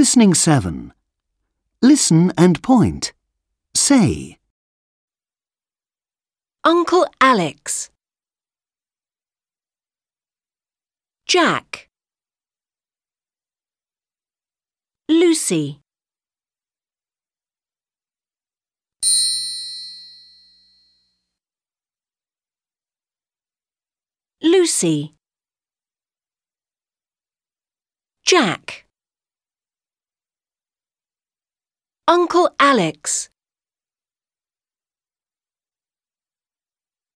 Listening 7. Listen and point. Say. Uncle Alex. Jack. Lucy. Lucy. Jack. Uncle Alex.